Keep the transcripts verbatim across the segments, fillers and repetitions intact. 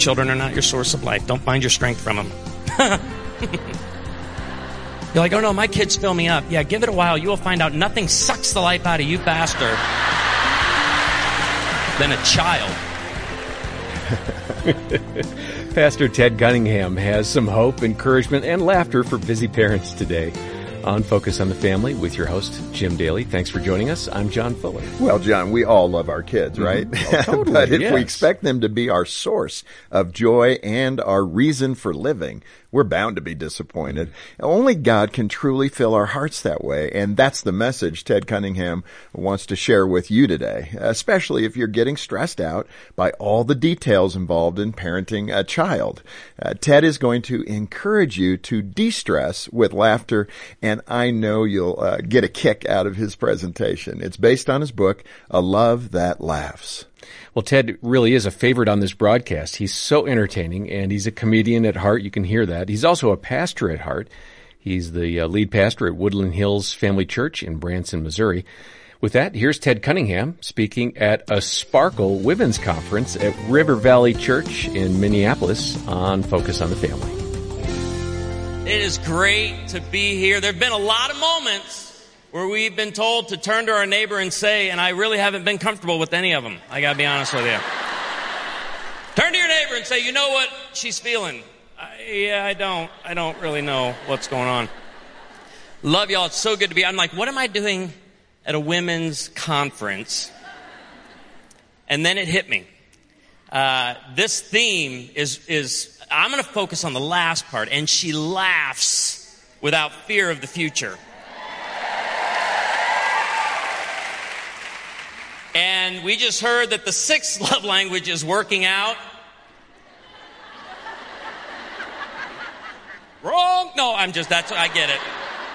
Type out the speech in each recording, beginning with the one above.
children are not your source of life. Don't find your strength from them. You're like, oh no, my kids fill me up. Yeah, give it a while. You will find out nothing sucks the life out of you faster than a child. Pastor Ted Cunningham has some hope, encouragement, and laughter for busy parents today on Focus on the Family with your host, Jim Daly. Thanks for joining us. I'm John Fuller. Well, John, we all love our kids, right? Mm-hmm. Oh, totally, but if yes. we expect them to be our source of joy and our reason for living, we're bound to be disappointed. Only God can truly fill our hearts that way, and that's the message Ted Cunningham wants to share with you today, especially if you're getting stressed out by all the details involved in parenting a child. Uh, Ted is going to encourage you to de-stress with laughter, and I know you'll uh, get a kick out of his presentation. It's based on his book, A Love That Laughs. Well, Ted really is a favorite on this broadcast. He's so entertaining, and he's a comedian at heart. You can hear that. He's also a pastor at heart. He's the uh, lead pastor at Woodland Hills Family Church in Branson, Missouri. With that, here's Ted Cunningham speaking at a Sparkle Women's Conference at River Valley Church in Minneapolis on Focus on the Family. It is great to be here. There have been a lot of moments where we've been told to turn to our neighbor and say, and I really haven't been comfortable with any of them. I gotta be honest with you. Turn to your neighbor and say, you know what she's feeling? I, yeah, I don't. I don't really know what's going on. Love y'all. It's so good to be. I'm like, what am I doing at a women's conference? And then it hit me. Uh, this theme is, is, I'm gonna focus on the last part. And she laughs without fear of the future. And we just heard that the sixth love language is working out. Wrong. No, I'm just, that's, I get it.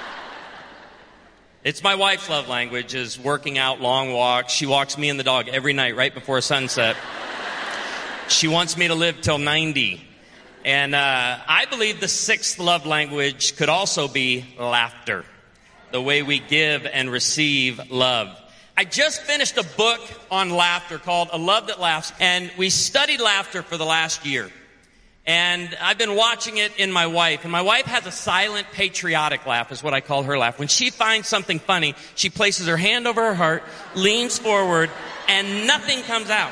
It's my wife's love language is working out, long walks. She walks me and the dog every night right before sunset. She wants me to live till ninety. And uh, I believe the sixth love language could also be laughter. The way we give and receive love. I just finished a book on laughter called A Love That Laughs, and we studied laughter for the last year. And I've been watching it in my wife, and my wife has a silent patriotic laugh, is what I call her laugh. When she finds something funny, she places her hand over her heart, leans forward, and nothing comes out.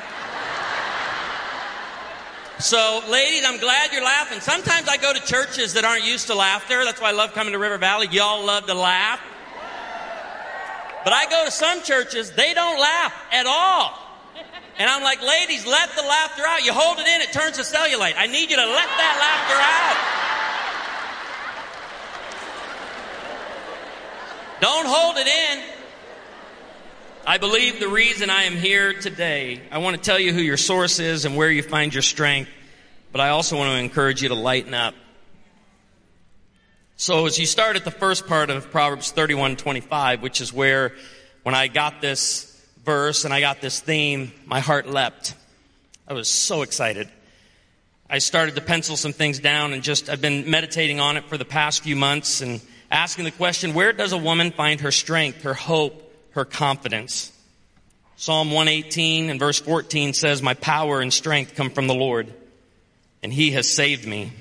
So, ladies, I'm glad you're laughing. Sometimes I go to churches that aren't used to laughter. That's why I love coming to River Valley. Y'all love to laugh. But I go to some churches, they don't laugh at all. And I'm like, ladies, let the laughter out. You hold it in, it turns to cellulite. I need you to let that laughter out. Don't hold it in. I believe the reason I am here today, I want to tell you who your source is and where you find your strength. But I also want to encourage you to lighten up. So as you start at the first part of Proverbs thirty-one twenty-five, which is where when I got this verse and I got this theme, my heart leapt. I was so excited. I started to pencil some things down and just, I've been meditating on it for the past few months and asking the question, where does a woman find her strength, her hope, her confidence? Psalm one eighteen and verse fourteen says, my power and strength come from the Lord, and He has saved me.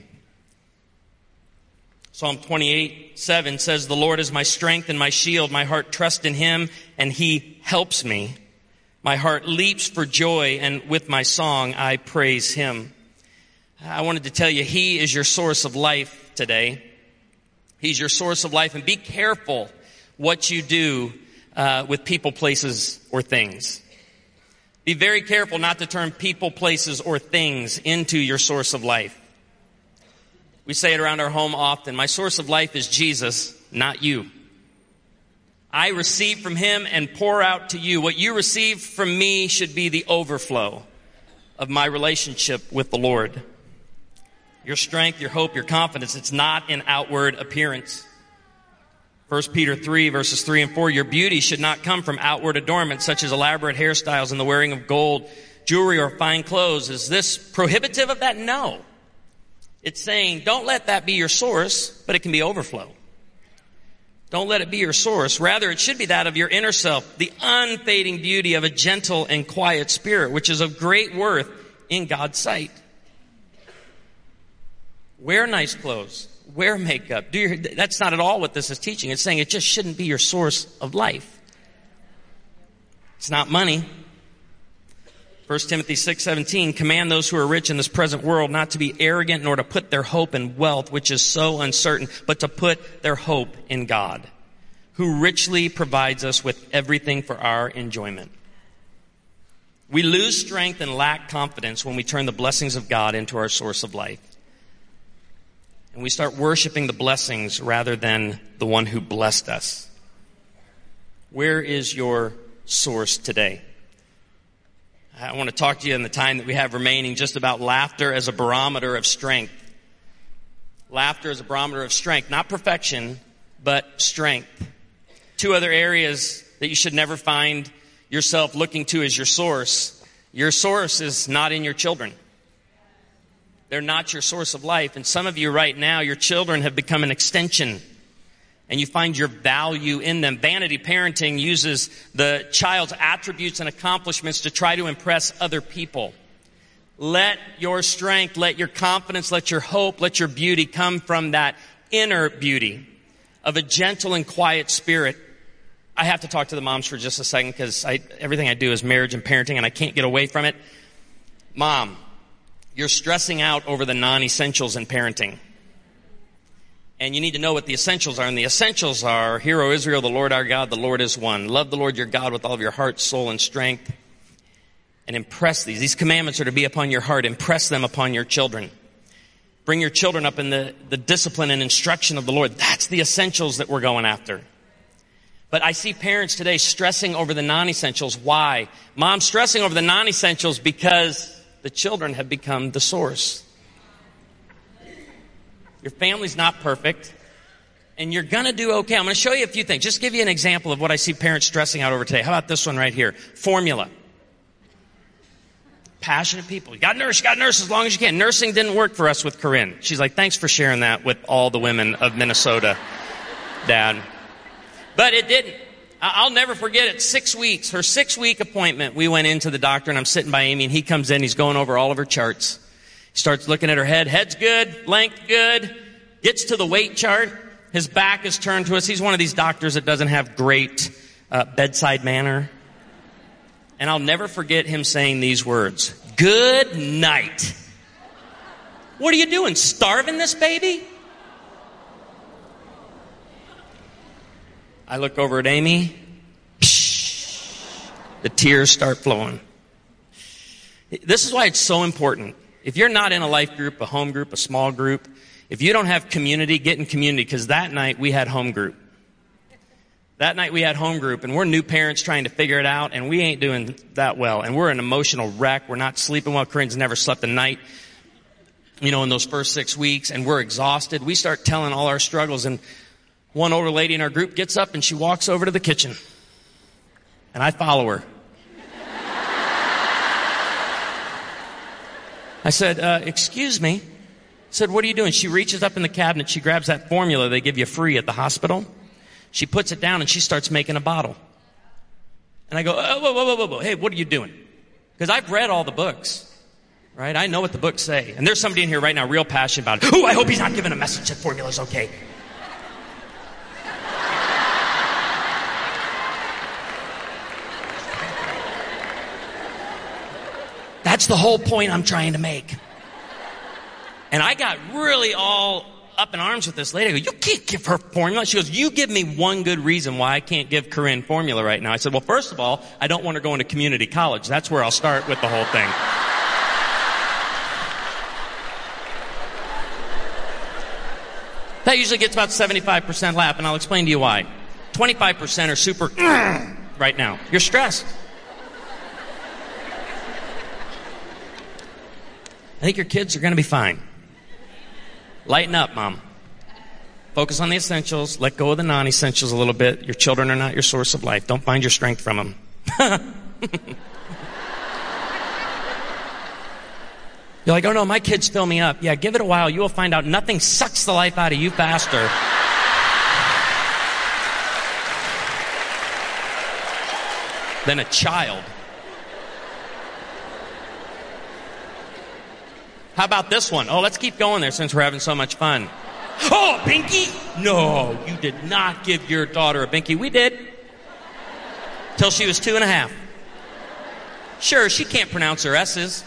Psalm twenty-eight seven says, the Lord is my strength and my shield. My heart trusts in Him, and He helps me. My heart leaps for joy, and with my song I praise Him. I wanted to tell you, He is your source of life today. He's your source of life, and be careful what you do uh, with people, places, or things. Be very careful not to turn people, places, or things into your source of life. We say it around our home often. My source of life is Jesus, not you. I receive from Him and pour out to you. What you receive from me should be the overflow of my relationship with the Lord. Your strength, your hope, your confidence, it's not in outward appearance. First Peter three, verses three and four, your beauty should not come from outward adornment, such as elaborate hairstyles and the wearing of gold, jewelry, or fine clothes. Is this prohibitive of that? No. It's saying, don't let that be your source, but it can be overflow. Don't let it be your source. Rather, it should be that of your inner self, the unfading beauty of a gentle and quiet spirit, which is of great worth in God's sight. Wear nice clothes. Wear makeup. Do your, that's not at all what this is teaching. It's saying it just shouldn't be your source of life. It's not money. First Timothy six seventeen, command those who are rich in this present world not to be arrogant nor to put their hope in wealth, which is so uncertain, but to put their hope in God, who richly provides us with everything for our enjoyment. We lose strength and lack confidence when we turn the blessings of God into our source of life. And we start worshiping the blessings rather than the one who blessed us. Where is your source today? I want to talk to you in the time that we have remaining just about laughter as a barometer of strength. Laughter as a barometer of strength. Not perfection, but strength. Two other areas that you should never find yourself looking to as your source. Your source is not in your children. They're not your source of life. And some of you right now, your children have become an extension. And you find your value in them. Vanity parenting uses the child's attributes and accomplishments to try to impress other people. Let your strength, let your confidence, let your hope, let your beauty come from that inner beauty of a gentle and quiet spirit. I have to talk to the moms for just a second because I, everything I do is marriage and parenting and I can't get away from it. Mom, you're stressing out over the non-essentials in parenting. And you need to know what the essentials are. And the essentials are, Hear, O Israel, the Lord our God, the Lord is one. Love the Lord your God with all of your heart, soul, and strength. And impress these. These commandments are to be upon your heart. Impress them upon your children. Bring your children up in the, the discipline and instruction of the Lord. That's the essentials that we're going after. But I see parents today stressing over the non-essentials. Why? Mom stressing over the non-essentials because the children have become the source. Your family's not perfect, and you're going to do okay. I'm going to show you a few things. Just give you an example of what I see parents stressing out over today. How about this one right here? Formula. Passionate people. You got to nurse, you got to nurse as long as you can. Nursing didn't work for us with Corinne. She's like, thanks for sharing that with all the women of Minnesota, Dad. But it didn't. I'll never forget it. Six weeks, her six-week appointment, we went into the doctor, and I'm sitting by Amy, and he comes in. He's going over all of her charts. He starts looking at her head. Head's good. Length good. Gets to the weight chart. His back is turned to us. He's one of these doctors that doesn't have great uh, bedside manner. And I'll never forget him saying these words. Good night. What are you doing? Starving this baby? I look over at Amy. The tears start flowing. This is why it's so important. If you're not in a life group, a home group, a small group, if you don't have community, get in community, because that night we had home group. That night we had home group, and we're new parents trying to figure it out, and we ain't doing that well. And we're an emotional wreck. We're not sleeping well. Corinne's never slept a night, you know, in those first six weeks, and we're exhausted. We start telling all our struggles, and one older lady in our group gets up, and she walks over to the kitchen. And I follow her. I said, uh, excuse me. I said, what are you doing? She reaches up in the cabinet. She grabs that formula they give you free at the hospital. She puts it down and she starts making a bottle. And I go, oh, whoa, whoa, whoa, whoa, whoa. Hey, what are you doing? Because I've read all the books, right? I know what the books say. And there's somebody in here right now real passionate about it. Oh, I hope he's not giving a message that formula's okay. That's the whole point I'm trying to make. And I got really all up in arms with this lady. I go, you can't give her formula. She goes, you give me one good reason why I can't give Corinne formula right now. I said, well, first of all, I don't want her going to community college. That's where I'll start with the whole thing. That usually gets about seventy-five percent laugh, and I'll explain to you why. twenty-five percent are super right now. You're stressed. I think your kids are going to be fine. Lighten up, Mom. Focus on the essentials. Let go of the non-essentials a little bit. Your children are not your source of life. Don't find your strength from them. You're like, oh no, my kids fill me up. Yeah, give it a while. You will find out nothing sucks the life out of you faster than a child. How about this one? Oh, let's keep going there since we're having so much fun. Oh, a binky? No, you did not give your daughter a binky. We did. Till she was two and a half. Sure, she can't pronounce her S's.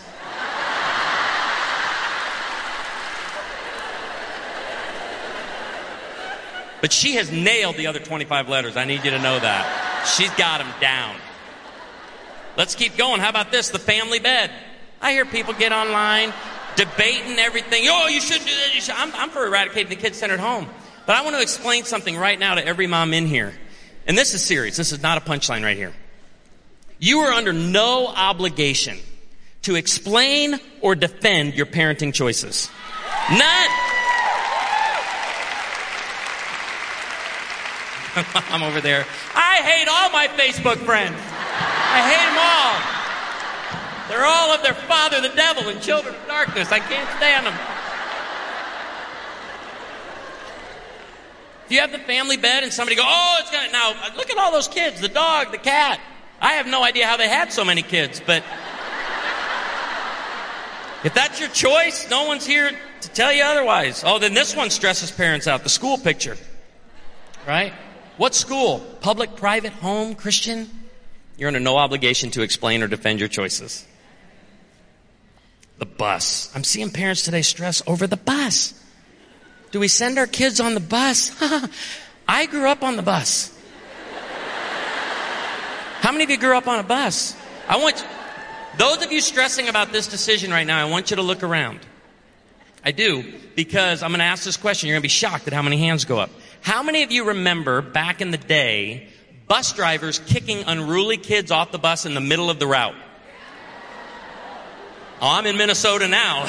But she has nailed the other twenty-five letters. I need you to know that. She's got them down. Let's keep going. How about this? The family bed. I hear people get online debating everything. Oh, you shouldn't do that. You should. I'm, I'm for eradicating the kid-centered home. But I want to explain something right now to every mom in here. And this is serious. This is not a punchline right here. You are under no obligation to explain or defend your parenting choices. None. I'm over there. I hate all my Facebook friends. I hate them all. They're all of their father, the devil, and children of darkness. I can't stand them. If you have the family bed and somebody go, oh, it's gonna, now look at all those kids, the dog, the cat. I have no idea how they had so many kids, but if that's your choice, no one's here to tell you otherwise. Oh, then this one stresses parents out, the school picture, right? What school? Public, private, home, Christian? You're under no obligation to explain or defend your choices. The bus. I'm seeing parents today stress over the bus. Do we send our kids on the bus? I grew up on the bus. How many of you grew up on a bus? I want those of you stressing about this decision right now, I want you to look around. I do, because I'm going to ask this question. You're going to be shocked at how many hands go up. How many of you remember back in the day, bus drivers kicking unruly kids off the bus in the middle of the route? Oh, I'm in Minnesota now.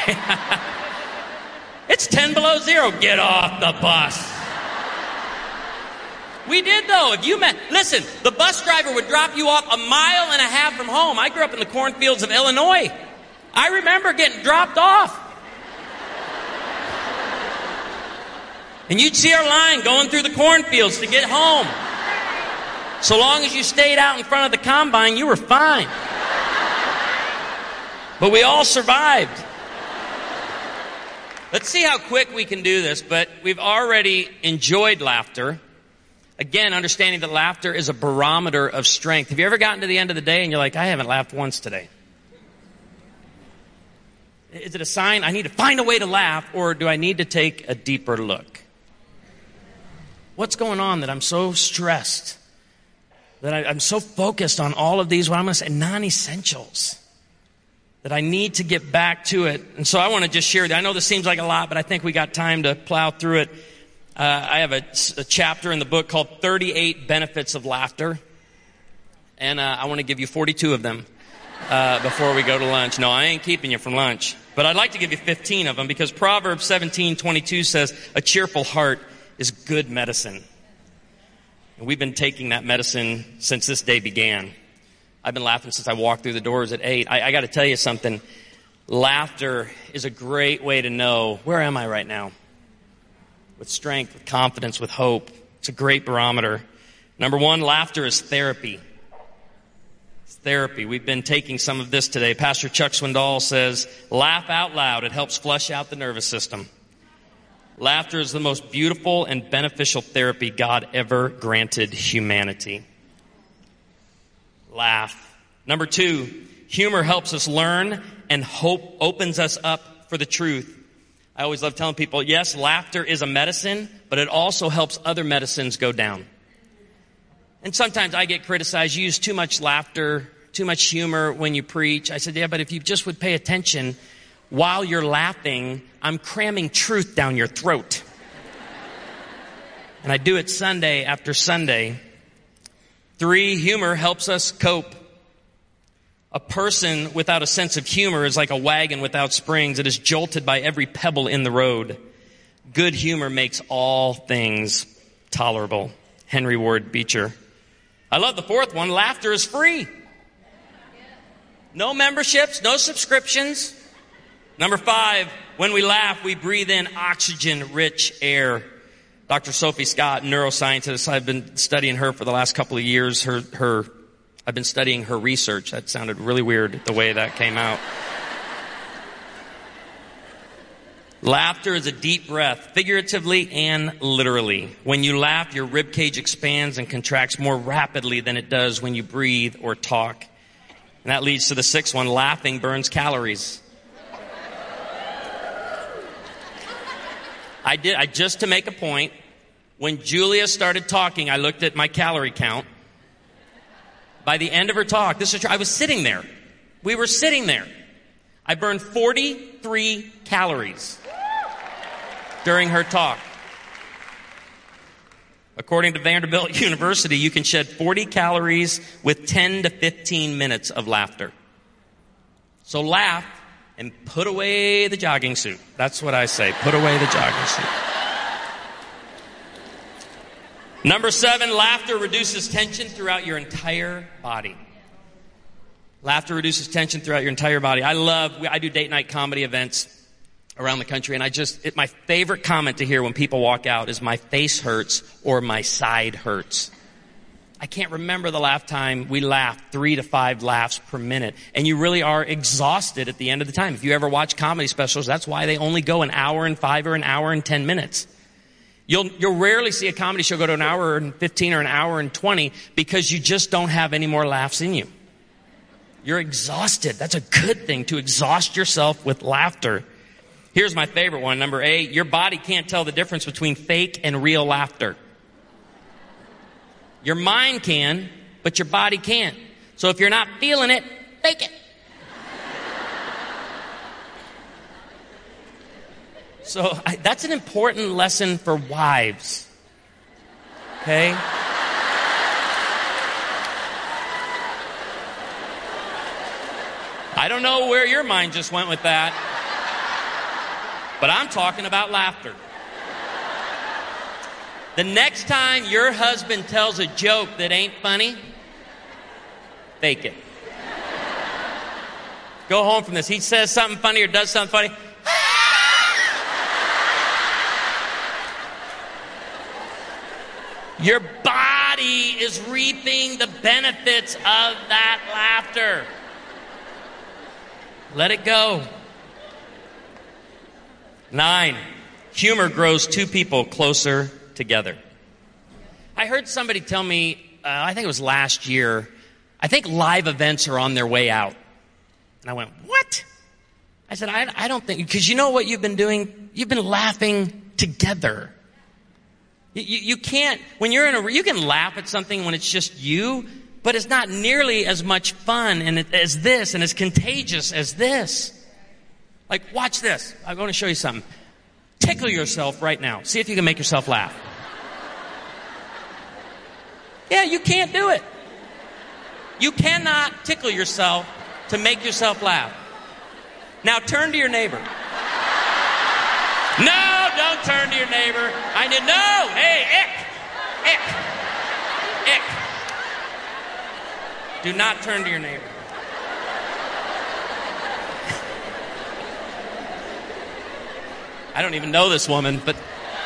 It's ten below zero. Get off the bus. We did, though. If you met, listen, the bus driver would drop you off a mile and a half from home. I grew up in the cornfields of Illinois. I remember getting dropped off. And you'd see our line going through the cornfields to get home. So long as you stayed out in front of the combine, you were fine. But we all survived. Let's see how quick we can do this, but we've already enjoyed laughter. Again, understanding that laughter is a barometer of strength. Have you ever gotten to the end of the day and you're like, I haven't laughed once today? Is it a sign I need to find a way to laugh, or do I need to take a deeper look? What's going on that I'm so stressed, that I, I'm so focused on all of these, what I'm going to say, non-essentials, that I need to get back to it? And so I want to just share that. I know this seems like a lot, but I think we got time to plow through it. Uh, I have a, a chapter in the book called thirty-eight Benefits of Laughter. And uh, I want to give you forty-two of them uh, before we go to lunch. No, I ain't keeping you from lunch. But I'd like to give you fifteen of them, because Proverbs seventeen twenty-two says, a cheerful heart is good medicine. And we've been taking that medicine since this day began. I've been laughing since I walked through the doors at eight. I, I got to tell you something. Laughter is a great way to know, where am I right now? With strength, with confidence, with hope. It's a great barometer. Number one, laughter is therapy. It's therapy. We've been taking some of this today. Pastor Chuck Swindoll says, laugh out loud. It helps flush out the nervous system. Laughter is the most beautiful and beneficial therapy God ever granted humanity. Laugh. Number two, humor helps us learn, and hope opens us up for the truth. I always love telling people, yes, laughter is a medicine, but it also helps other medicines go down. And sometimes I get criticized, you use too much laughter, too much humor when you preach. I said, yeah, but if you just would pay attention, while you're laughing, I'm cramming truth down your throat. And I do it Sunday after Sunday. Three, humor helps us cope. A person without a sense of humor is like a wagon without springs. It is jolted by every pebble in the road. Good humor makes all things tolerable. Henry Ward Beecher. I love the fourth one. Laughter is free. No memberships, no subscriptions. Number five, when we laugh, we breathe in oxygen-rich air. Doctor Sophie Scott, neuroscientist, I've been studying her for the last couple of years. Her, her, I've been studying her research. That sounded really weird, the way that came out. Laughter is a deep breath, figuratively and literally. When you laugh, your rib cage expands and contracts more rapidly than it does when you breathe or talk. And that leads to the sixth one. Laughing burns calories. I did, I just to make a point, when Julia started talking, I looked at my calorie count. By the end of her talk, this is true, I was sitting there. We were sitting there. I burned forty-three calories during her talk. According to Vanderbilt University, you can shed forty calories with ten to fifteen minutes of laughter. So laugh and put away the jogging suit. That's what I say. Put away the jogging suit. Number seven, laughter reduces tension throughout your entire body. Laughter reduces tension throughout your entire body. I love, I do date night comedy events around the country, and I just, it, my favorite comment to hear when people walk out is my face hurts or my side hurts. I can't remember the last time we laughed three to five laughs per minute. And you really are exhausted at the end of the time. If you ever watch comedy specials, that's why they only go an hour and five or an hour and ten minutes. You'll, you'll rarely see a comedy show go to an hour and fifteen or an hour and twenty because you just don't have any more laughs in you. You're exhausted. That's a good thing, to exhaust yourself with laughter. Here's my favorite one, number eight. Your body can't tell the difference between fake and real laughter. Your mind can, but your body can't. So if you're not feeling it, fake it. So I, that's an important lesson for wives. Okay? I don't know where your mind just went with that, but I'm talking about laughter. The next time your husband tells a joke that ain't funny, fake it. Go home from this. He says something funny or does something funny. Your body is reaping the benefits of that laughter. Let it go. Nine, humor grows two people closer together. I heard somebody tell me, uh, I think it was last year, I think live events are on their way out. And I went, what? I said, I, I don't think, because you know what you've been doing? You've been laughing together. You, you, you can't, when you're in a, you can laugh at something when it's just you, but it's not nearly as much fun and it, as this and as contagious as this. Like, watch this. I'm going to show you something. Tickle yourself right now. See if you can make yourself laugh. Yeah, you can't do it. You cannot tickle yourself to make yourself laugh. Now turn to your neighbor. No, don't turn to your neighbor. I need, no, hey, ick, ick, ick. Do not turn to your neighbor. I don't even know this woman, but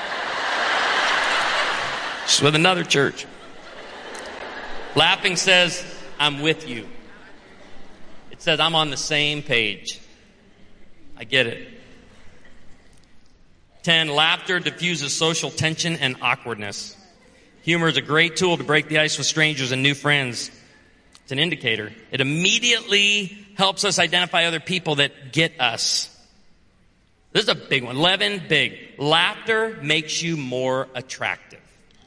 she's with another church. Laughing says, I'm with you. It says, I'm on the same page. I get it. Ten, laughter diffuses social tension and awkwardness. Humor is a great tool to break the ice with strangers and new friends. It's an indicator. It immediately helps us identify other people that get us. This is a big one. eleven, big. Laughter makes you more attractive.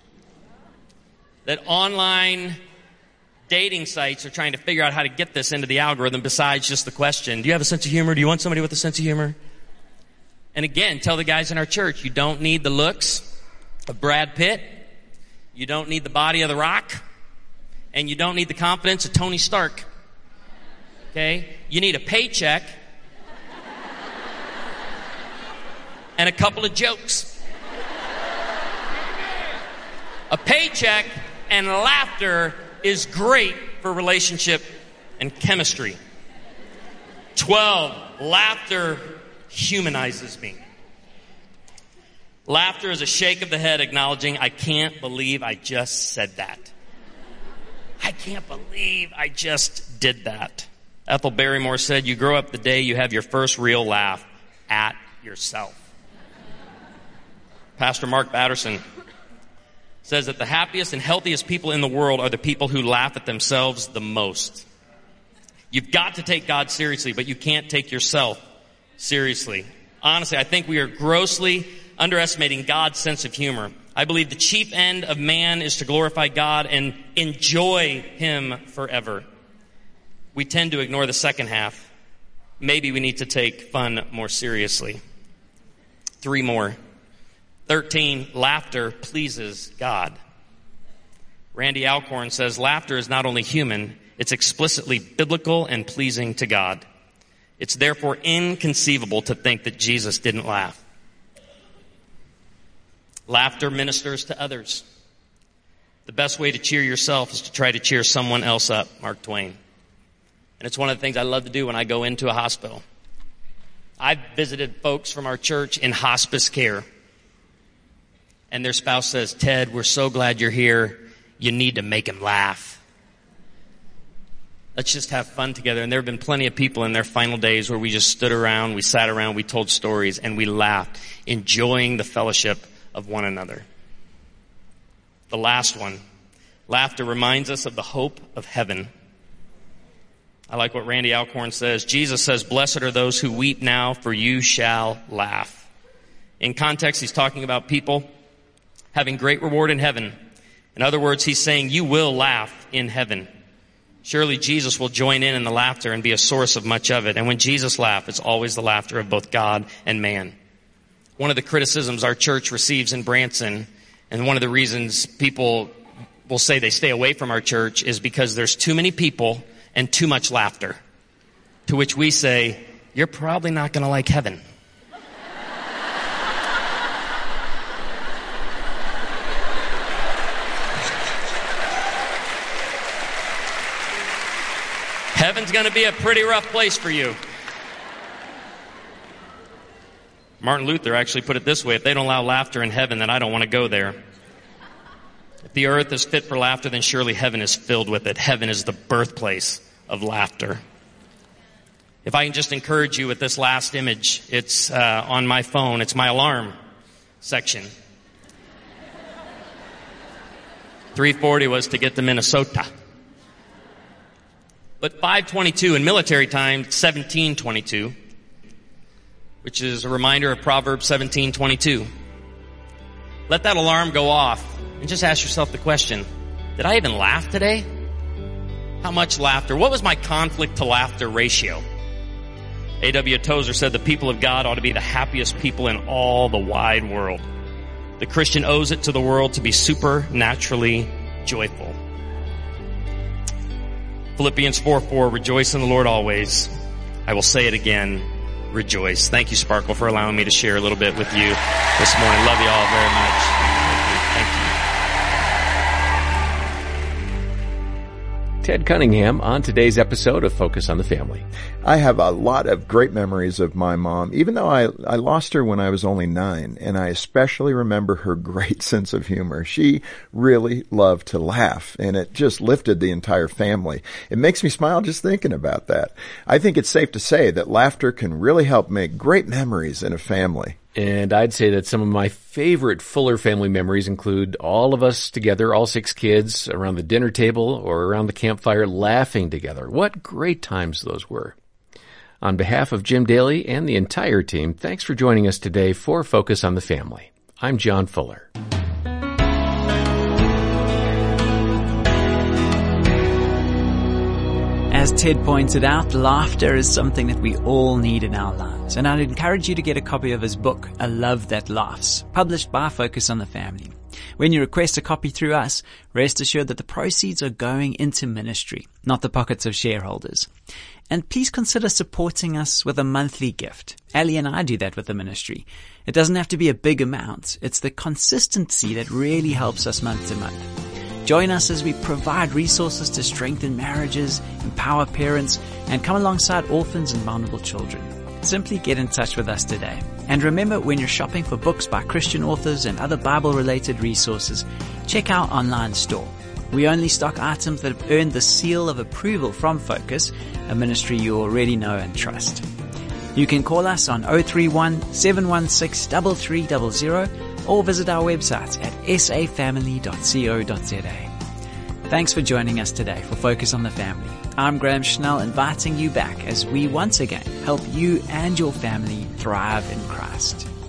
That online dating sites are trying to figure out how to get this into the algorithm besides just the question, do you have a sense of humor? Do you want somebody with a sense of humor? And again, tell the guys in our church, you don't need the looks of Brad Pitt. You don't need the body of The Rock. And you don't need the confidence of Tony Stark. Okay? You need a paycheck and a couple of jokes. A paycheck and laughter is great for relationship and chemistry. Twelve, laughter humanizes me. Laughter is a shake of the head acknowledging, I can't believe I just said that. I can't believe I just did that. Ethel Barrymore said, you grow up the day you have your first real laugh at yourself. Pastor Mark Batterson, says that the happiest and healthiest people in the world are the people who laugh at themselves the most. You've got to take God seriously, but you can't take yourself seriously. Honestly, I think we are grossly underestimating God's sense of humor. I believe the chief end of man is to glorify God and enjoy Him forever. We tend to ignore the second half. Maybe we need to take fun more seriously. Three more. Thirteen, laughter pleases God. Randy Alcorn says, laughter is not only human, it's explicitly biblical and pleasing to God. It's therefore inconceivable to think that Jesus didn't laugh. Laughter ministers to others. The best way to cheer yourself is to try to cheer someone else up, Mark Twain. And it's one of the things I love to do when I go into a hospital. I've visited folks from our church in hospice care. And their spouse says, Ted, we're so glad you're here. You need to make him laugh. Let's just have fun together. And there have been plenty of people in their final days where we just stood around, we sat around, we told stories, and we laughed, enjoying the fellowship of one another. The last one, laughter reminds us of the hope of heaven. I like what Randy Alcorn says. Jesus says, blessed are those who weep now, for you shall laugh. In context, he's talking about people having great reward in heaven. In other words, he's saying you will laugh in heaven. Surely Jesus will join in in the laughter and be a source of much of it. And when Jesus laughs, it's always the laughter of both God and man. One of the criticisms our church receives in Branson, and one of the reasons people will say they stay away from our church, is because there's too many people and too much laughter. To which we say, you're probably not going to like heaven. Heaven's going to be a pretty rough place for you. Martin Luther actually put it this way: if they don't allow laughter in heaven, then I don't want to go there. If the earth is fit for laughter, then surely heaven is filled with it. Heaven is the birthplace of laughter. If I can just encourage you with this last image, it's uh, on my phone. It's my alarm section. three forty was to get to Minnesota. But five twenty-two in military time, seventeen twenty-two, which is a reminder of Proverbs seventeen twenty-two. Let that alarm go off and just ask yourself the question, did I even laugh today? How much laughter? What was my conflict to laughter ratio? A W Tozer said the people of God ought to be the happiest people in all the wide world. The Christian owes it to the world to be supernaturally joyful. Philippians four four, rejoice in the Lord always. I will say it again, rejoice. Thank you, Sparkle, for allowing me to share a little bit with you this morning. Love you all very much. Thank you. Ted Cunningham on today's episode of Focus on the Family. I have a lot of great memories of my mom, even though I, I lost her when I was only nine, and I especially remember her great sense of humor. She really loved to laugh, and it just lifted the entire family. It makes me smile just thinking about that. I think it's safe to say that laughter can really help make great memories in a family. And I'd say that some of my favorite Fuller family memories include all of us together, all six kids, around the dinner table or around the campfire laughing together. What great times those were. On behalf of Jim Daly and the entire team, thanks for joining us today for Focus on the Family. I'm John Fuller. As Ted pointed out, laughter is something that we all need in our lives. And I'd encourage you to get a copy of his book, A Love That Laughs, published by Focus on the Family. When you request a copy through us, rest assured that the proceeds are going into ministry, not the pockets of shareholders. And please consider supporting us with a monthly gift. Ali and I do that with the ministry. It doesn't have to be a big amount. It's the consistency that really helps us month to month. Join us as we provide resources to strengthen marriages, empower parents, and come alongside orphans and vulnerable children. Simply get in touch with us today. And remember, when you're shopping for books by Christian authors and other Bible-related resources, check our online store. We only stock items that have earned the seal of approval from Focus, a ministry you already know and trust. You can call us on oh three one, seven one six, three three zero zero or visit our website at s a family dot co dot z a. Thanks for joining us today for Focus on the Family. I'm Graham Schnell, inviting you back as we once again help you and your family thrive in Christ.